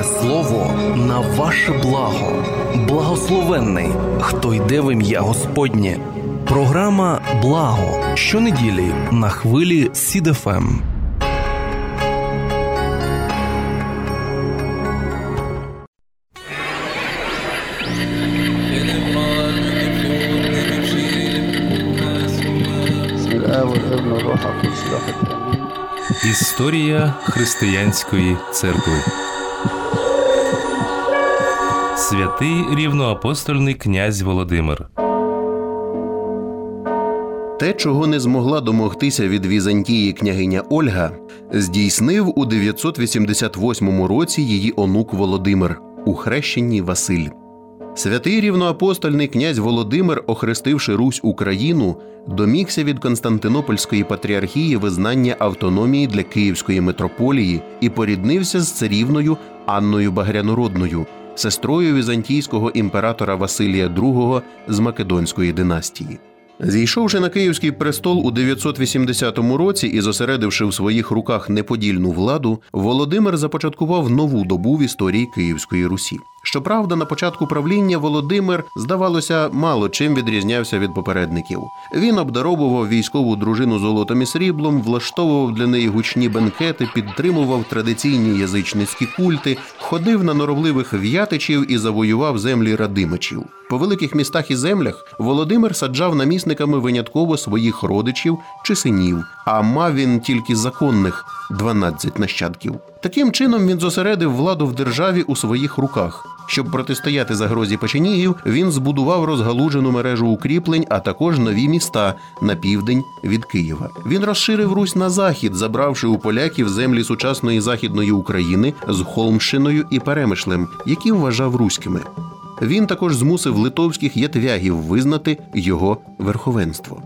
Боже Слово на ваше благо. Благословенний, хто йде в ім'я Господнє. Програма «Благо» щонеділі на хвилі Сід ФМ. Історія християнської церкви. Святий рівноапостольний князь Володимир. Те, чого не змогла домогтися від Візантії княгиня Ольга, здійснив у 988 році її онук Володимир у хрещенні Василь. Святий рівноапостольний князь Володимир, охрестивши Русь Україну, домігся від Константинопольської патріархії визнання автономії для Київської митрополії і поріднився з царівною Анною Багрянородною, сестрою візантійського імператора Василія II з Македонської династії. Зійшовши на Київський престол у 980 році і зосередивши в своїх руках неподільну владу, Володимир започаткував нову добу в історії Київської Русі. Щоправда, на початку правління Володимир, здавалося, мало чим відрізнявся від попередників. Він обдаровував військову дружину золотом і сріблом, влаштовував для неї гучні бенкети, підтримував традиційні язичницькі культи, ходив на норовливих в'ятичів і завоював землі радимичів. По великих містах і землях Володимир саджав намісниками винятково своїх родичів чи синів, а мав він тільки законних 12 нащадків. Таким чином він зосередив владу в державі у своїх руках. Щоб протистояти загрозі печенігів, він збудував розгалужену мережу укріплень, а також нові міста на південь від Києва. Він розширив Русь на захід, забравши у поляків землі сучасної Західної України з Холмщиною і Перемишлем, які вважав руськими. Він також змусив литовських ятвягів визнати його верховенство.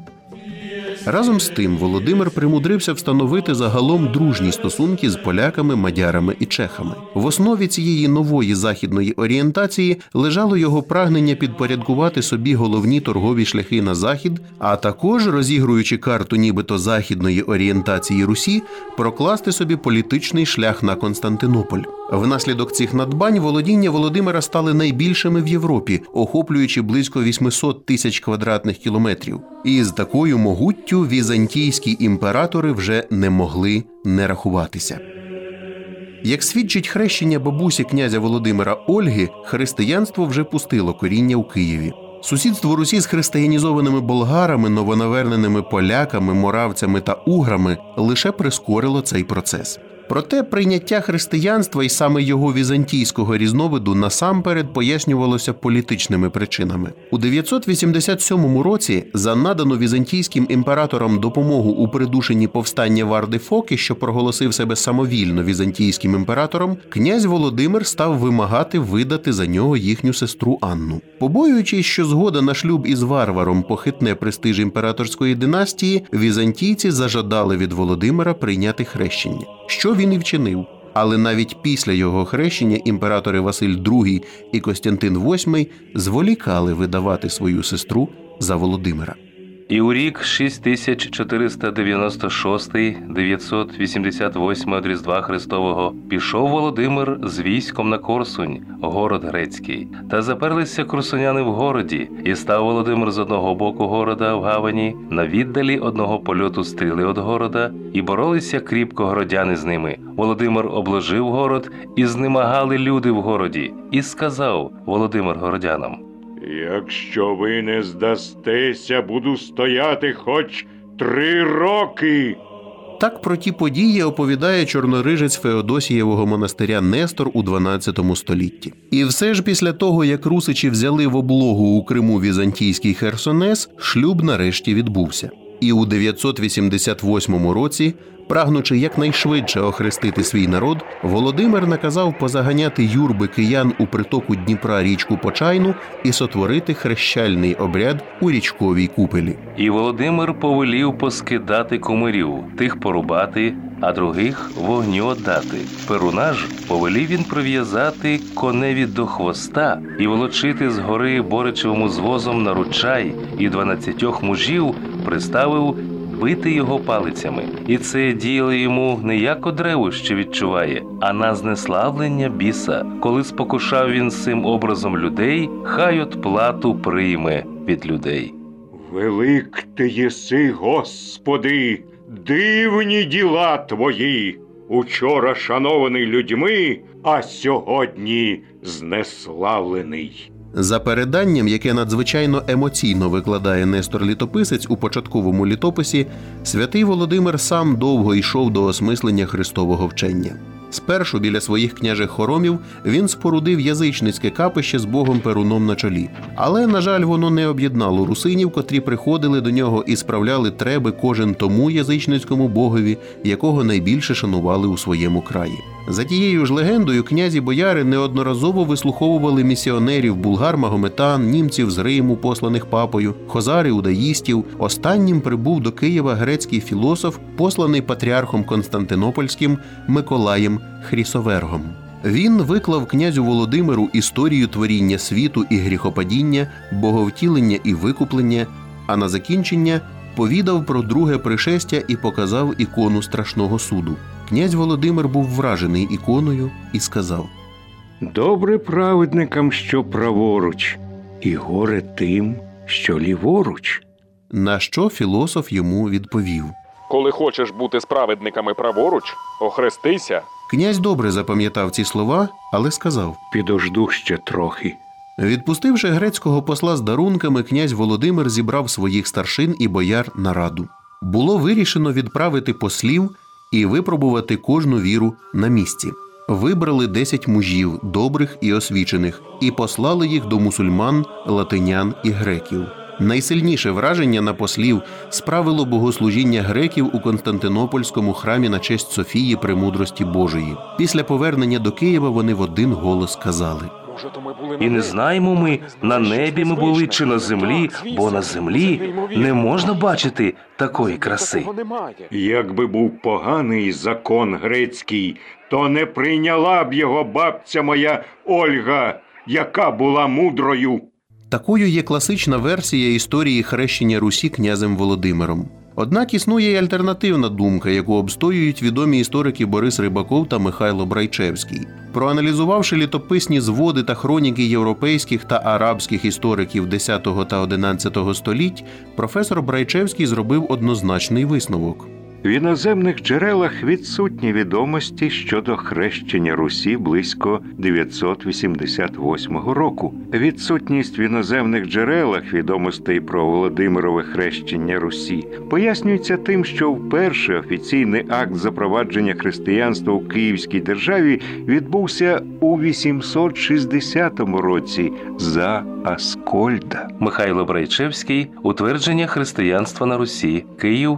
Разом з тим Володимир примудрився встановити загалом дружні стосунки з поляками, мадярами і чехами. В основі цієї нової західної орієнтації лежало його прагнення підпорядкувати собі головні торгові шляхи на захід, а також, розігруючи карту нібито західної орієнтації Русі, прокласти собі політичний шлях на Константинополь. Внаслідок цих надбань володіння Володимира стали найбільшими в Європі, охоплюючи близько 800 тисяч квадратних кілометрів. І з такою могуттю візантійські імператори вже не могли не рахуватися. Як свідчить хрещення бабусі князя Володимира Ольги, християнство вже пустило коріння у Києві. Сусідство Русі з християнізованими болгарами, новонаверненими поляками, моравцями та уграми лише прискорило цей процес. Проте прийняття християнства і саме його візантійського різновиду насамперед пояснювалося політичними причинами. У 987 році за надану візантійським імператором допомогу у придушенні повстання Варди Фоки, що проголосив себе самовільно візантійським імператором, князь Володимир став вимагати видати за нього їхню сестру Анну. Побоюючись, що згода на шлюб із варваром похитне престиж імператорської династії, візантійці зажадали від Володимира прийняти хрещення. Що він і вчинив. Але навіть після його хрещення імператори Василь II і Костянтин VIII зволікали видавати свою сестру за Володимира. І у рік 6496-988 од Різдва Христового пішов Володимир з військом на Корсунь, город грецький. Та заперлися корсуняни в городі, і став Володимир з одного боку города в гавані, на віддалі одного польоту стріли від города, і боролися кріпко городяни з ними. Володимир обложив город, і знемагали люди в городі. І сказав Володимир городянам: «Якщо ви не здастеся, буду стояти хоч 3 роки». Так про ті події оповідає чорнорижець Феодосієвого монастиря Нестор у 12 столітті. І все ж після того, як русичі взяли в облогу у Криму візантійський Херсонес, шлюб нарешті відбувся. І у 988 році, прагнучи якнайшвидше охрестити свій народ, Володимир наказав позаганяти юрби киян у притоку Дніпра річку Почайну і сотворити хрещальний обряд у річковій купелі. І Володимир повелів поскидати кумирів, тих порубати, а других вогню отдати. Перуна ж повелів він прив'язати коневі до хвоста і волочити з гори боричевому звозом на ручай, і 12 мужів приставив бити його палицями. І це діяло йому не як одреву, що відчуває, а на знеславлення біса. Коли спокушав він цим образом людей, хай от плату прийме від людей. Велик ти єси, Господи, дивні діла твої. Учора шанований людьми, а сьогодні знеславлений. За переданням, яке надзвичайно емоційно викладає Нестор Літописець у початковому літописі, святий Володимир сам довго йшов до осмислення Христового вчення. Спершу біля своїх княжих хоромів він спорудив язичницьке капище з богом Перуном на чолі. Але, на жаль, воно не об'єднало русинів, котрі приходили до нього і справляли треби кожен тому язичницькому богові, якого найбільше шанували у своєму краї. За тією ж легендою, князі бояри неодноразово вислуховували місіонерів булгар, магометан, німців з Риму, посланих папою, хозар іудаїстів. Останнім прибув до Києва грецький філософ, посланий патріархом Константинопольським Миколаєм Хрісовергом. Він виклав князю Володимиру історію творіння світу і гріхопадіння, боговтілення і викуплення, а на закінчення повідав про друге пришестя і показав ікону страшного суду. Князь Володимир був вражений іконою і сказав: «Добре праведникам, що праворуч, і горе тим, що ліворуч». На що філософ йому відповів: «Коли хочеш бути справедниками праворуч, охрестися». Князь добре запам'ятав ці слова, але сказав: «Підожду ще трохи». Відпустивши грецького посла з дарунками, князь Володимир зібрав своїх старшин і бояр на раду. Було вирішено відправити послів і випробувати кожну віру на місці. Вибрали 10 мужів, добрих і освічених, і послали їх до мусульман, латинян і греків. Найсильніше враження на послів справило богослужіння греків у Константинопольському храмі на честь Софії Премудрості Божої. Після повернення до Києва вони в один голос сказали: І не знаємо ми, на небі ми були чи на землі, бо на землі не можна бачити такої краси. Якби був поганий закон грецький, то не прийняла б його бабця моя Ольга, яка була мудрою. Такою є класична версія історії хрещення Русі князем Володимиром. Однак існує й альтернативна думка, яку обстоюють відомі історики Борис Рибаков та Михайло Брайчевський. Проаналізувавши літописні зводи та хроніки європейських та арабських істориків X та XI століть, професор Брайчевський зробив однозначний висновок. В іноземних джерелах відсутні відомості щодо хрещення Русі близько 988 року. Відсутність в іноземних джерелах відомостей про Володимирове хрещення Русі пояснюється тим, що вперше офіційний акт запровадження християнства у Київській державі відбувся у 860 році за Аскольда. Михайло Брайчевський. Утвердження християнства на Русі. Київ,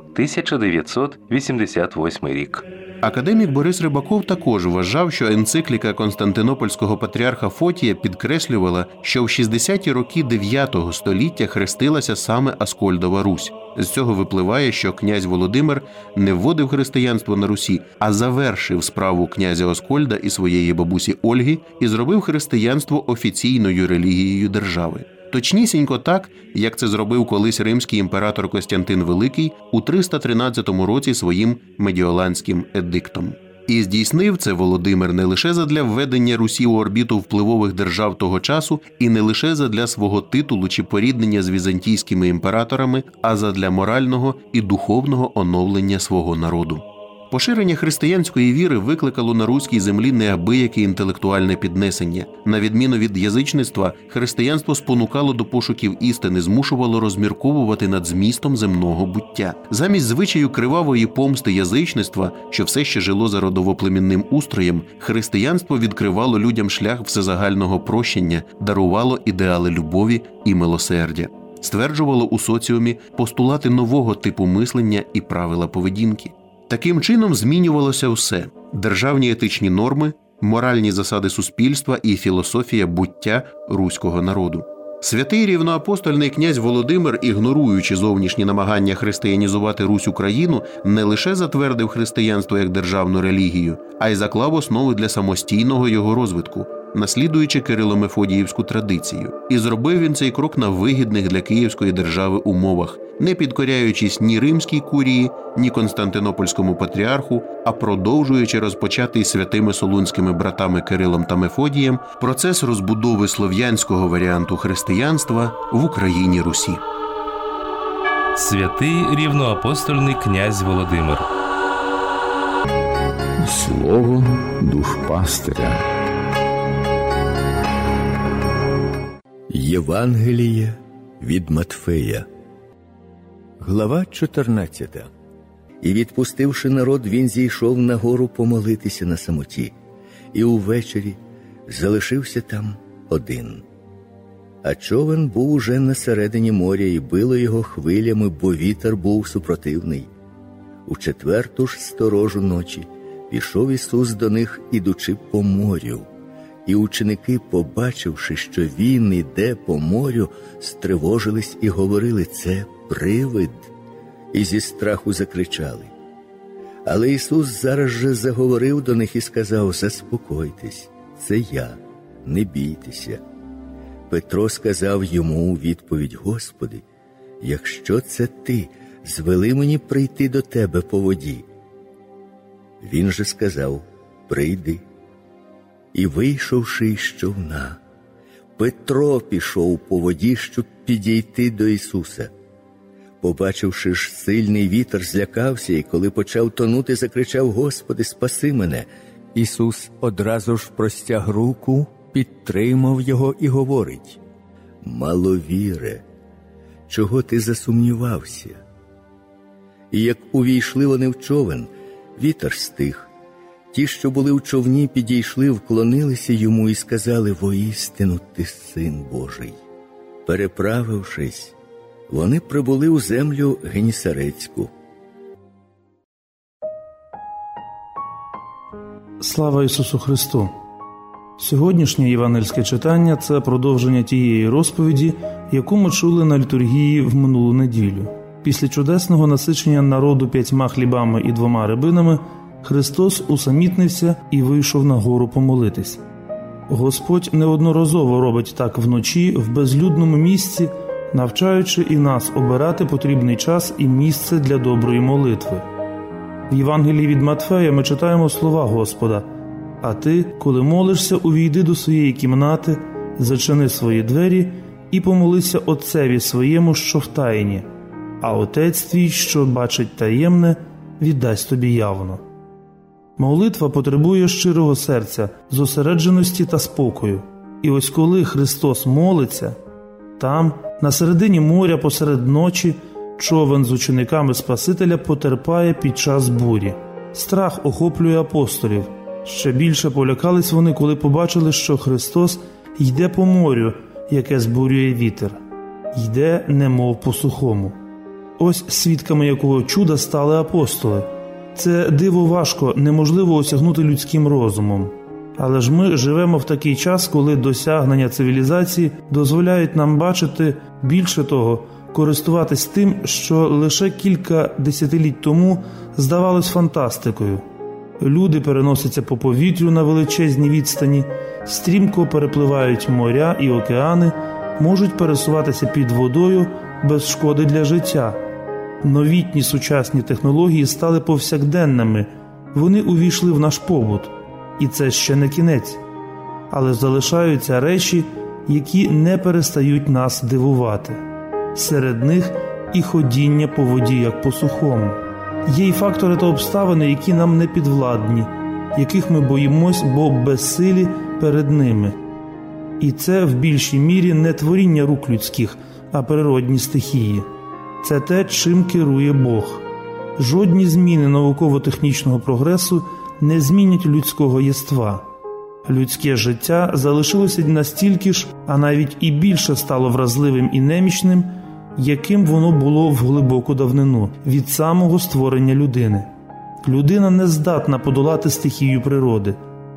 1988 рік. Академік Борис Рибаков також вважав, що енцикліка Константинопольського патріарха Фотія підкреслювала, що в 60-ті роки 9 століття хрестилася саме Аскольдова Русь. З цього випливає, що князь Володимир не вводив християнство на Русі, а завершив справу князя Аскольда і своєї бабусі Ольги і зробив християнство офіційною релігією держави. Точнісінько так, як це зробив колись римський імператор Костянтин Великий у 313 році своїм медіоланським едиктом. І здійснив це Володимир не лише задля введення Русі у орбіту впливових держав того часу і не лише задля свого титулу чи поріднення з візантійськими імператорами, а задля морального і духовного оновлення свого народу. Поширення християнської віри викликало на руській землі неабияке інтелектуальне піднесення. На відміну від язичництва, християнство спонукало до пошуків істини, змушувало розмірковувати над змістом земного буття. Замість звичаю кривавої помсти язичництва, що все ще жило за родово-племінним устроєм, християнство відкривало людям шлях всезагального прощення, дарувало ідеали любові і милосердя. Стверджувало у соціумі постулати нового типу мислення і правила поведінки. Таким чином змінювалося все – державні етичні норми, моральні засади суспільства і філософія буття руського народу. Святий рівноапостольний князь Володимир, ігноруючи зовнішні намагання християнізувати Русь Україну, не лише затвердив християнство як державну релігію, а й заклав основи для самостійного його розвитку. наслідуючи Кирило-Мефодіївську традицію. І зробив він цей крок на вигідних для Київської держави умовах, не підкоряючись ні Римській курії, ні Константинопольському патріарху, а продовжуючи розпочатий святими солунськими братами Кирилом та Мефодієм процес розбудови слов'янського варіанту християнства в Україні Русі. Святий рівноапостольний князь Володимир. Слово душпастиря. Євангеліє від Матфея. Глава 14. І відпустивши народ, він зійшов на гору помолитися на самоті, і увечері залишився там один. А човен був уже на середині моря, і било його хвилями, бо вітер був супротивний. У 4-ту ж сторожу ночі пішов Ісус до них, ідучи по морю. І ученики, побачивши, що він іде по морю, стривожились і говорили: «Це привид!» І зі страху закричали. Але Ісус зараз же заговорив до них і сказав: «Заспокойтесь, це я, не бійтеся». Петро сказав йому у відповідь: «Господи, якщо це ти, звели мені прийти до тебе по воді». Він же сказав: «Прийди». І, вийшовши із човна, Петро пішов по воді, щоб підійти до Ісуса. Побачивши ж сильний вітер, злякався, і коли почав тонути, закричав: «Господи, спаси мене!» Ісус одразу ж простяг руку, підтримав його і говорить: «Маловіре, чого ти засумнівався?» І як увійшли вони в човен, вітер стих. Ті, що були в човні, підійшли, вклонилися йому і сказали: «Воістину ти Син Божий». Переправившись, вони прибули у землю Генісарецьку. Слава Ісусу Христу! Сьогоднішнє євангельське читання – це продовження тієї розповіді, яку ми чули на літургії в минулу неділю. Після чудесного насичення народу 5 хлібами і 2 рибинами Христос усамітнився і вийшов на гору помолитись. Господь неодноразово робить так вночі в безлюдному місці, навчаючи і нас обирати потрібний час і місце для доброї молитви. В Євангелії від Матфея ми читаємо слова Господа: «А ти, коли молишся, увійди до своєї кімнати, зачини свої двері і помолися Отцеві своєму, що в тайні, а Отець твій, що бачить таємне, віддасть тобі явно». Молитва потребує щирого серця, зосередженості та спокою. І ось коли Христос молиться, там, на середині моря посеред ночі, човен з учениками Спасителя потерпає під час бурі. Страх охоплює апостолів. Ще більше полякались вони, коли побачили, що Христос йде по морю, яке збурює вітер. Йде немов по сухому. Ось свідками якого чуда стали апостоли. Це диво важко, неможливо осягнути людським розумом. Але ж ми живемо в такий час, коли досягнення цивілізації дозволяють нам бачити, більше того, користуватись тим, що лише кілька десятиліть тому здавалось фантастикою. Люди переносяться по повітрю на величезні відстані, стрімко перепливають моря і океани, можуть пересуватися під водою без шкоди для життя. Новітні сучасні технології стали повсякденними, вони увійшли в наш побут. І це ще не кінець. Але залишаються речі, які не перестають нас дивувати. Серед них і ходіння по воді, як по сухому. Є й фактори та обставини, які нам не підвладні, яких ми боїмось, бо безсилі перед ними. І це в більшій мірі не творіння рук людських, а природні стихії. Це те, чим керує Бог. Жодні зміни науково-технічного прогресу не змінять людського єства. Людське життя залишилося настільки ж, а навіть і більше стало вразливим і немічним, яким воно було в глибоку давнину, від самого створення людини. Людина не здатна подолати стихію природи.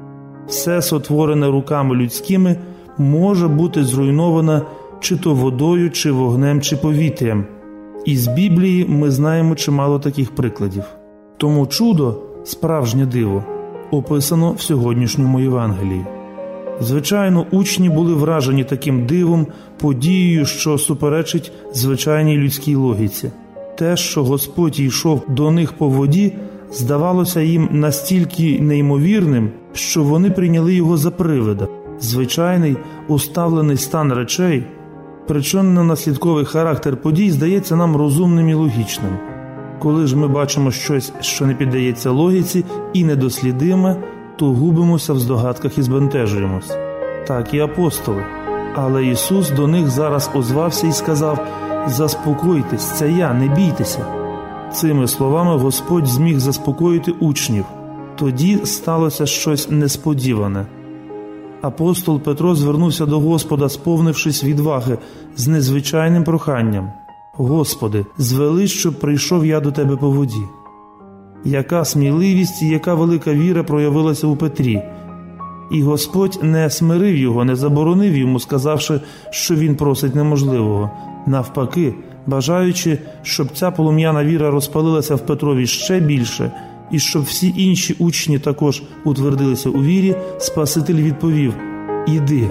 Все сотворене руками людськими може бути зруйноване чи то водою, чи вогнем, чи повітрям. Із Біблії ми знаємо чимало таких прикладів. Тому чудо, справжнє диво, описано в сьогоднішньому Євангелії. Звичайно, учні були вражені таким дивом, подією, що суперечить звичайній людській логіці. Те, що Господь йшов до них по воді, здавалося їм настільки неймовірним, що вони прийняли його за привида. Звичайний, уставлений стан речей, причинно-наслідковий характер подій здається нам розумним і логічним. Коли ж ми бачимо щось, що не піддається логіці і недослідиме, то губимося в здогадках і збентежуємось. Так і апостоли. Але Ісус до них зараз озвався і сказав: «Заспокойтесь, це я, не бійтеся». Цими словами Господь зміг заспокоїти учнів. Тоді сталося щось несподіване. Апостол Петро звернувся до Господа, сповнившись відваги, з незвичайним проханням: «Господи, звели, щоб прийшов я до Тебе по воді». Яка сміливість і яка велика віра проявилася у Петрі. І Господь не смирив його, не заборонив йому, сказавши, що він просить неможливого. Навпаки, бажаючи, щоб ця полум'яна віра розпалилася в Петрові ще більше, і щоб всі інші учні також утвердилися у вірі, Спаситель відповів: «Іди».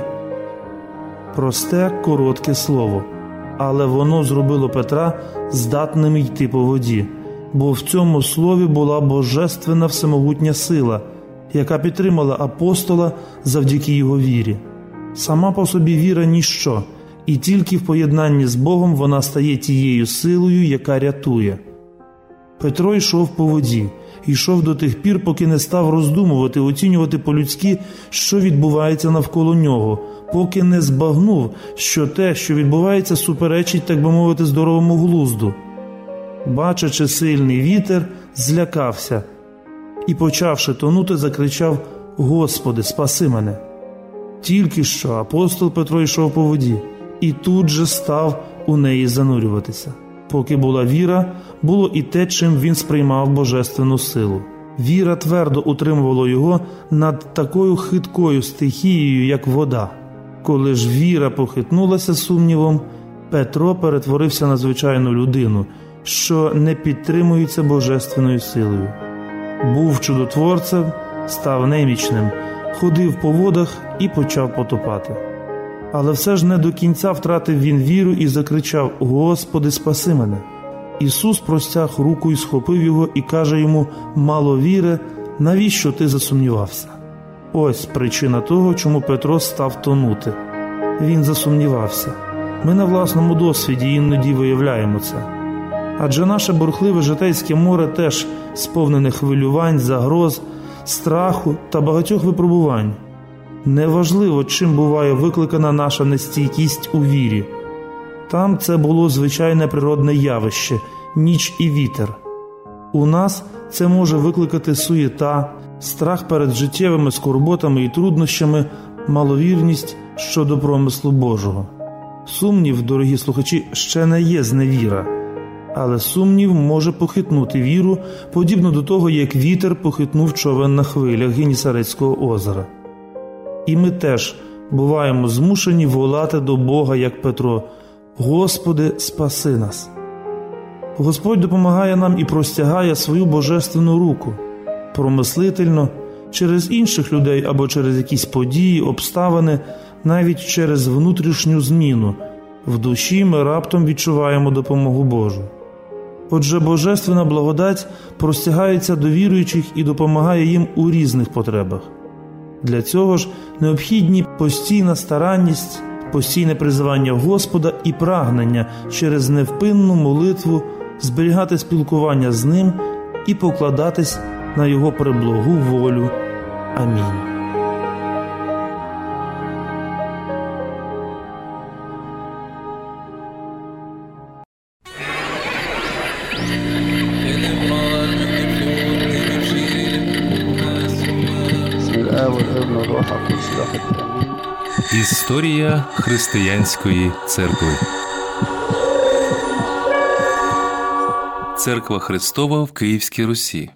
Просте, коротке слово. Але воно зробило Петра здатним йти по воді. Бо в цьому слові була божественна всемогутня сила, яка підтримала апостола завдяки його вірі. Сама по собі віра – ніщо, і тільки в поєднанні з Богом вона стає тією силою, яка рятує. Петро йшов по воді, йшов до тих пір, поки не став роздумувати, оцінювати по-людськи, що відбувається навколо нього, поки не збагнув, що те, що відбувається, суперечить, так би мовити, здоровому глузду. Бачачи сильний вітер, злякався і, почавши тонути, закричав: «Господи, спаси мене!» Тільки що апостол Петро йшов по воді і тут же став у неї занурюватися. Поки була віра, було і те, чим він сприймав божественну силу. Віра твердо утримувала його над такою хиткою стихією, як вода. Коли ж віра похитнулася сумнівом, Петро перетворився на звичайну людину, що не підтримується божественною силою. Був чудотворцем, став немічним, ходив по водах і почав потопати. Але все ж не до кінця втратив він віру і закричав: «Господи, спаси мене!» Ісус простяг руку і схопив його і каже йому: «Мало віри, навіщо ти засумнівався?» Ось причина того, чому Петро став тонути. Він засумнівався. Ми на власному досвіді іноді виявляємо це. Адже наше бурхливе житейське море теж сповнене хвилювань, загроз, страху та багатьох випробувань. Неважливо, чим буває викликана наша нестійкість у вірі. Там це було звичайне природне явище – ніч і вітер. У нас це може викликати суєта, страх перед життєвими скорботами і труднощами, маловірність щодо промислу Божого. Сумнів, дорогі слухачі, ще не є зневіра. Але сумнів може похитнути віру, подібно до того, як вітер похитнув човен на хвилях Генісарецького озера. І ми теж буваємо змушені волати до Бога, як Петро: «Господи, спаси нас!» Господь допомагає нам і простягає свою божественну руку. Промислительно, через інших людей або через якісь події, обставини, навіть через внутрішню зміну, в душі ми раптом відчуваємо допомогу Божу. Отже, божественна благодать простягається до віруючих і допомагає їм у різних потребах. Для цього ж необхідні постійна старанність, постійне призивання Господа і прагнення через невпинну молитву зберігати спілкування з Ним і покладатись на Його преблагу волю. Амінь. Історія християнської церкви. Церква Христова в Київській Русі.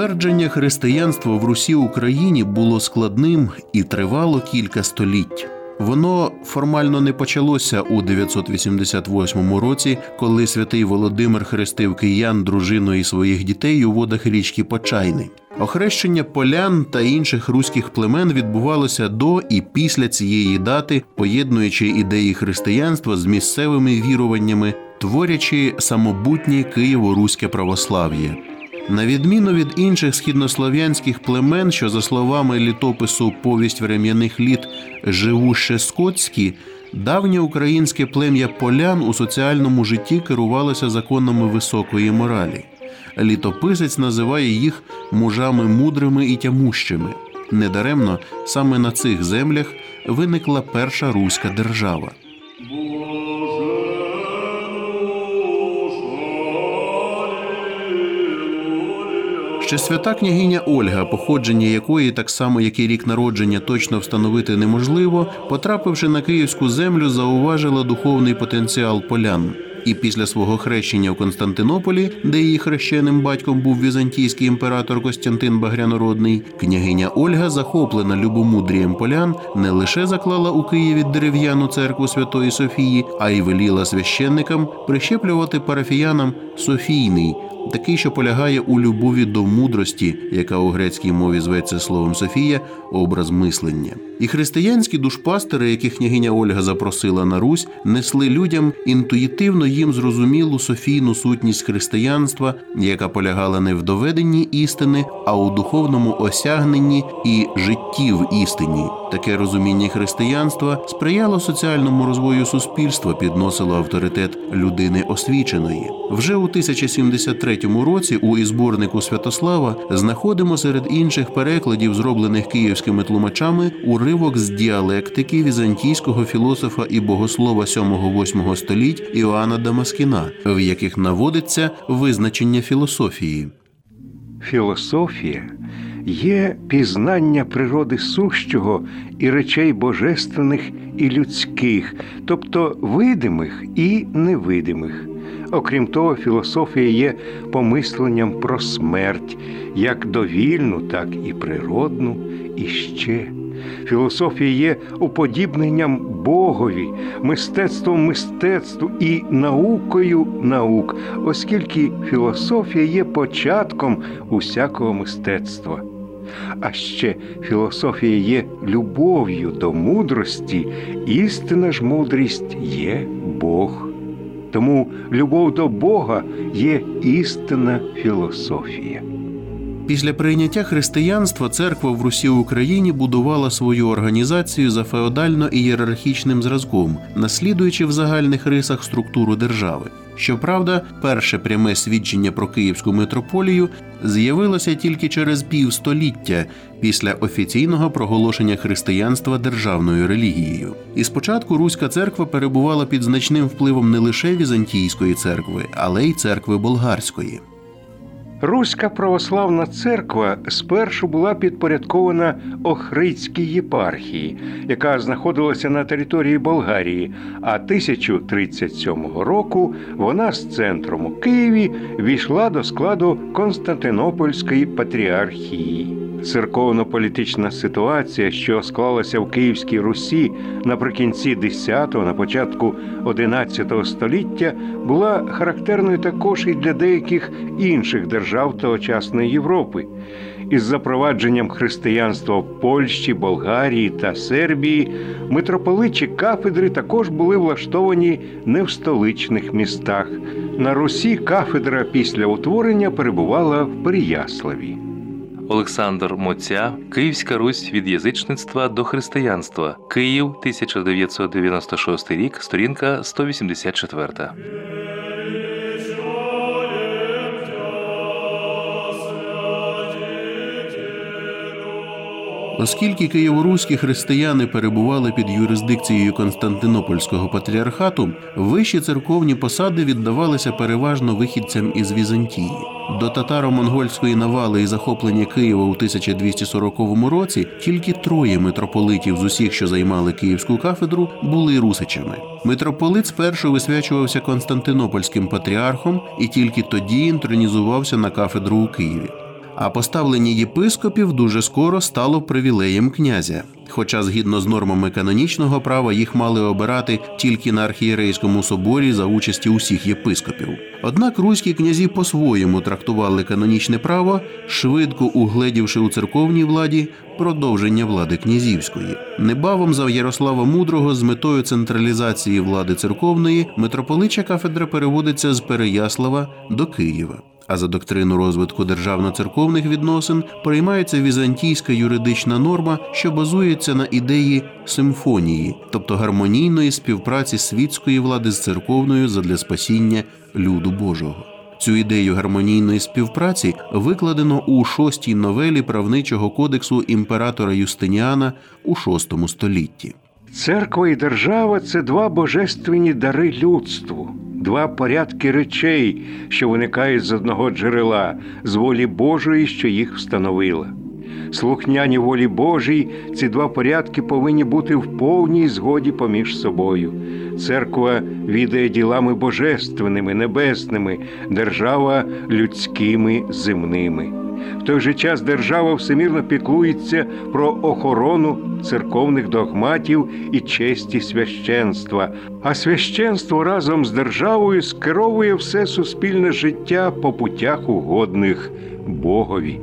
Утвердження християнства в Русі Україні було складним і тривало кілька століть. Воно формально не почалося у 988 році, коли святий Володимир хрестив киян дружиною і своїх дітей у водах річки Почайни. Охрещення полян та інших руських племен відбувалося до і після цієї дати, поєднуючи ідеї християнства з місцевими віруваннями, творячи самобутнє києво-руське православ'я. На відміну від інших східнослов'янських племен, що, за словами літопису «Повість врем'яних літ» «живуще скотські», давнє українське плем'я полян у соціальному житті керувалося законами високої моралі. Літописець називає їх мужами мудрими і тямущими. Недаремно саме на цих землях виникла перша руська держава. Ще свята княгиня Ольга, походження якої, так само як і рік народження, точно встановити неможливо, потрапивши на київську землю, зауважила духовний потенціал полян. І після свого хрещення в Константинополі, де її хрещеним батьком був візантійський імператор Костянтин Багрянородний, княгиня Ольга, захоплена любомудрієм полян, не лише заклала у Києві дерев'яну церкву Святої Софії, а й веліла священникам прищеплювати парафіянам Софійний, такий, що полягає у любові до мудрості, яка у грецькій мові зветься словом Софія, образ мислення. І християнські душпастери, яких княгиня Ольга запросила на Русь, несли людям інтуїтивно їм зрозумілу софійну сутність християнства, яка полягала не в доведенні істини, а у духовному осягненні і житті в істині. Таке розуміння християнства сприяло соціальному розвою суспільства, підносило авторитет людини освіченої. Вже у 1073 році у ізборнику Святослава знаходимо серед інших перекладів, зроблених київськими тлумачами, уривок з діалектики візантійського філософа і богослова 7-8 століть Іоанна Дамаскіна, в яких наводиться визначення філософії. Філософія є пізнання природи сущого і речей божественних і людських, тобто видимих і невидимих. Окрім того, філософія є помисленням про смерть, як довільну, так і природну, і ще. Філософія є уподібненням Богові, мистецтвом мистецтву і наукою наук, оскільки філософія є початком усякого мистецтва. А ще філософія є любов'ю до мудрості, істинна ж мудрість є Бог. Тому любов до Бога є істинна філософія. Після прийняття християнства церква в Русі Україні будувала свою організацію за феодально-ієрархічним зразком, наслідуючи в загальних рисах структуру держави. Щоправда, перше пряме свідчення про Київську митрополію з'явилося тільки через півстоліття після офіційного проголошення християнства державною релігією. І спочатку Руська церква перебувала під значним впливом не лише Візантійської церкви, але й церкви болгарської. Руська православна церква спершу була підпорядкована Охридській єпархії, яка знаходилася на території Болгарії, а 1037 року вона з центром у Києві війшла до складу Константинопольської патріархії. Церковно-політична ситуація, що склалася в Київській Русі наприкінці X – на початку XI століття, була характерною також і для деяких інших держав тогочасної Європи. Із запровадженням християнства в Польщі, Болгарії та Сербії митрополичі кафедри також були влаштовані не в столичних містах. На Русі кафедра після утворення перебувала в Переяславі. Олександр Моця, Київська Русь від язичництва до християнства. Київ, 1996 рік, сторінка 184. Оскільки києворуські християни перебували під юрисдикцією Константинопольського патріархату, вищі церковні посади віддавалися переважно вихідцям із Візантії. До татаро-монгольської навали і захоплення Києва у 1240 році тільки 3 митрополитів з усіх, що займали Київську кафедру, були русичами. Митрополит спершу висвячувався Константинопольським патріархом і тільки тоді інтронізувався на кафедру у Києві. А поставлення єпископів дуже скоро стало привілеєм князя. Хоча, згідно з нормами канонічного права, їх мали обирати тільки на архієрейському соборі за участі усіх єпископів. Однак руські князі по-своєму трактували канонічне право, швидко угледівши у церковній владі продовження влади князівської. Небавом за Ярослава Мудрого з метою централізації влади церковної митрополича кафедра переводиться з Переяслава до Києва. А за доктрину розвитку державно-церковних відносин приймається візантійська юридична норма, що базується на ідеї симфонії, тобто гармонійної співпраці світської влади з церковною задля спасіння люду Божого. Цю ідею гармонійної співпраці викладено у 6-й новелі правничого кодексу імператора Юстиніана у VI столітті. Церква і держава – це два божественні дари людству, два порядки речей, що виникають з одного джерела, з волі Божої, що їх встановила. Слухняні волі Божій, ці два порядки повинні бути в повній згоді поміж собою. Церква відає ділами божественними, небесними, держава – людськими, земними. В той же час держава всемірно піклується про охорону церковних догматів і честі священства, а священство разом з державою скеровує все суспільне життя по путях угодних Богові.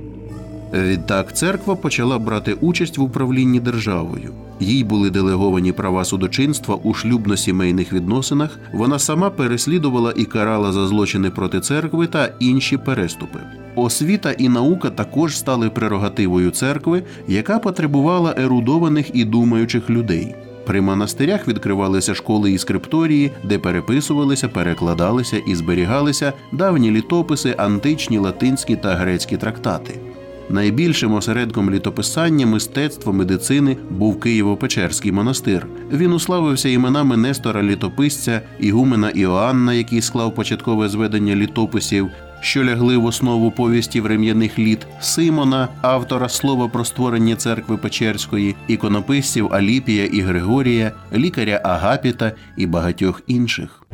Відтак церква почала брати участь в управлінні державою. Їй були делеговані права судочинства у шлюбно-сімейних відносинах, вона сама переслідувала і карала за злочини проти церкви та інші переступи. Освіта і наука також стали прерогативою церкви, яка потребувала ерудованих і думаючих людей. При монастирях відкривалися школи і скрипторії, де переписувалися, перекладалися і зберігалися давні літописи, античні, латинські та грецькі трактати. Найбільшим осередком літописання, мистецтва, медицини був Києво-Печерський монастир. Він уславився іменами Нестора Літописця, ігумена Іоанна, який склав початкове зведення літописів, що лягли в основу повісті врем'яних літ, Симона, автора слова про створення церкви Печерської, іконописців Аліпія і Григорія, лікаря Агапіта і багатьох інших.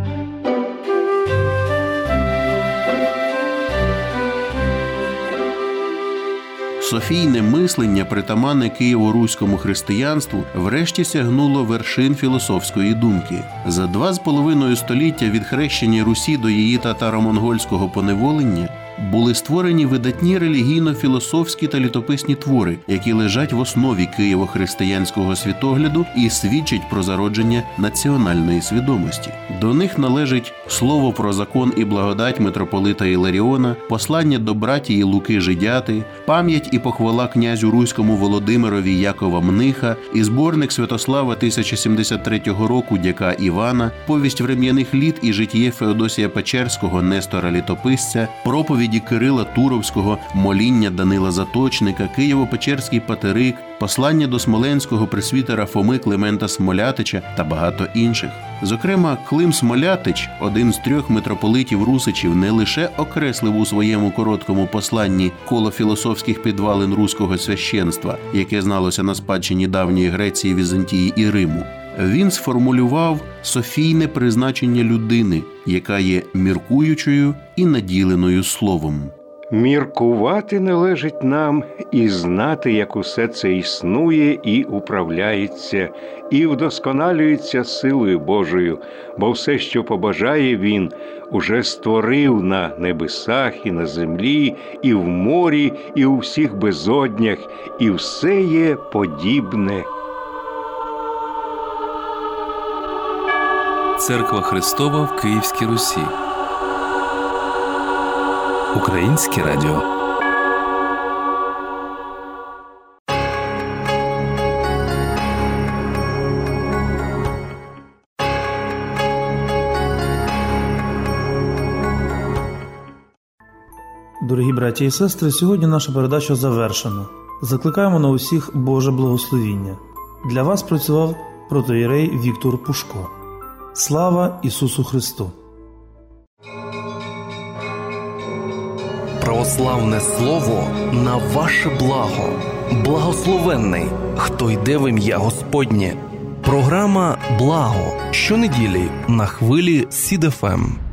Софійне мислення, притаманне києво-руському християнству, врешті сягнуло вершин філософської думки. За 2,5 століття від хрещення Русі до її татаро-монгольського поневолення були створені видатні релігійно-філософські та літописні твори, які лежать в основі києво-християнського світогляду і свідчать про зародження національної свідомості. До них належить «Слово про закон і благодать» митрополита Іларіона, «Послання до братії Луки Жидяти», «Пам'ять і похвала князю Руському Володимирові Якова Мниха» і зборник Святослава 1073 року дяка Івана, «Повість врем'яних літ» і житіє Феодосія Печерського, Нестора Літописця, проповіді Кирила Туровського, моління Данила Заточника, Києво-Печерський патерик, послання до смоленського пресвітера Фоми Климента Смолятича та багато інших. Зокрема, Клим Смолятич, один з 3 митрополитів-русичів, не лише окреслив у своєму короткому посланні коло філософських підвалин руського священства, яке зналося на спадщині давньої Греції, Візантії і Риму. Він сформулював софійне призначення людини, яка є міркуючою і наділеною словом. Міркувати належить нам і знати, як усе це існує і управляється, і вдосконалюється силою Божою, бо все, що побажає Він, уже створив на небесах і на землі, і в морі, і у всіх безоднях, і все є подібне. Церква Христова в Київській Русі. Українське радіо. Дорогі браті і сестри, сьогодні наша передача завершена. Закликаємо на усіх Боже благословіння. Для вас працював протоієрей Віктор Пушко. Слава Ісусу Христу! Православне слово на ваше благо. Благословенний, хто йде в ім'я Господнє. Програма «Благо» щонеділі на хвилі СІД-ФМ.